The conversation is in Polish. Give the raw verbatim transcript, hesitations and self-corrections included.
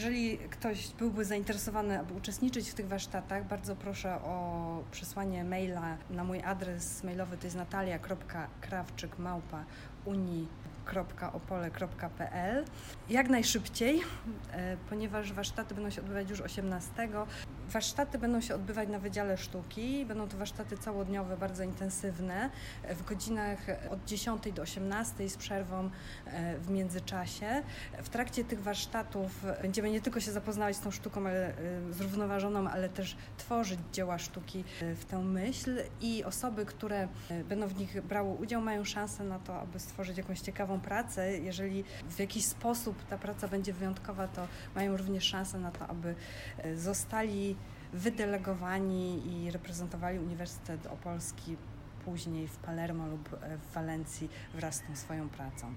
Jeżeli ktoś byłby zainteresowany, aby uczestniczyć w tych warsztatach, bardzo proszę o przesłanie maila na mój adres mailowy, to jest natalia kropka krawczyk małpa unii kropka opole kropka p l. Jak najszybciej, ponieważ warsztaty będą się odbywać już osiemnastego. Warsztaty będą się odbywać na Wydziale Sztuki. Będą to warsztaty całodniowe, bardzo intensywne, w godzinach od dziesiątej do osiemnastej z przerwą w międzyczasie. W trakcie tych warsztatów będziemy nie tylko się zapoznawać z tą sztuką ale, zrównoważoną, ale też tworzyć dzieła sztuki w tę myśl i osoby, które będą w nich brały udział, mają szansę na to, aby stworzyć jakąś ciekawą pracę. Jeżeli w jakiś sposób ta praca będzie wyjątkowa, to mają również szansę na to, aby zostali wydelegowani i reprezentowali Uniwersytet Opolski później w Palermo lub w Walencji wraz z tą swoją pracą.